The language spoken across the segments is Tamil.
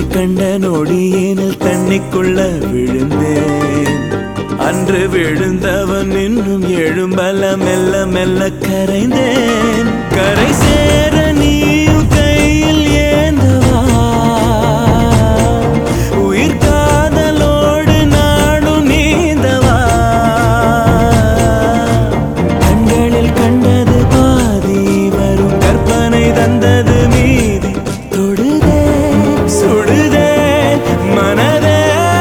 கண்ட நொடியேனில் தண்ணிக்குள்ள விழுந்தேன். அன்று விழுந்தவன் இன்னும் எழும்பல மெல்ல மெல்ல கரைந்தேன். கரை சேர நீயும் கையில் ஏந்தவா, உயிர் காதலோடு நாடும் நீந்தவா. கண்களில் கண்டது பாதி, வரும் கற்பனை தந்தது மீதி. தொடுதே சுடுதே மனதே,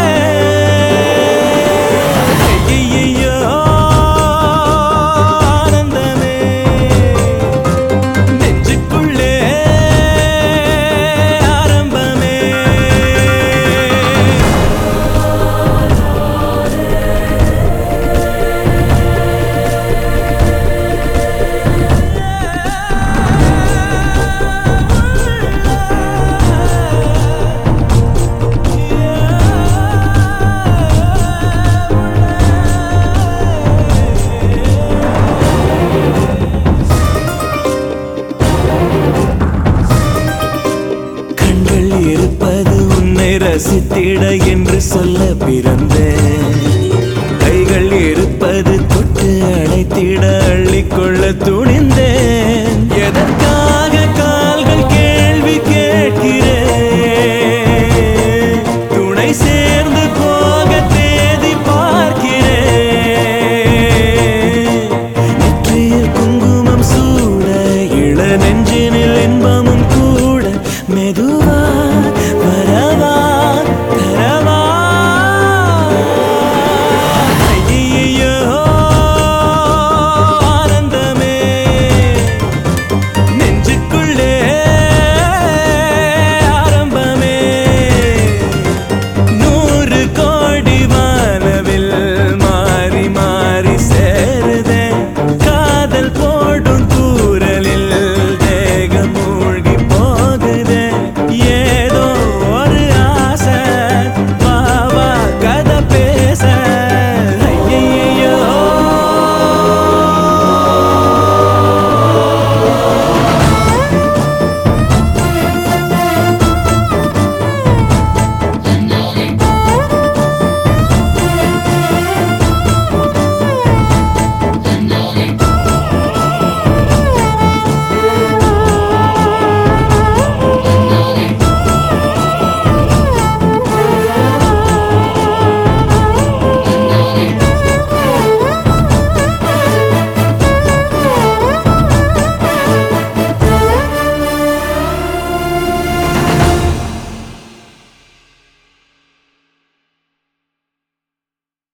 இருப்பது உன்னை ரசித்திட என்று சொல்ல பிறந்தேன். கைகள் இருப்பது தொட்டு அணைத்திட அள்ளிக்கொள்ள துணிந்தேன். எதற்காக கால்கள் கேள்வி கேட்கிறேன், துணை சேர்ந்து போக தேதி பார்க்கிறேன். நெற்றியில் குங்குமம் சூட இள நெஞ்ச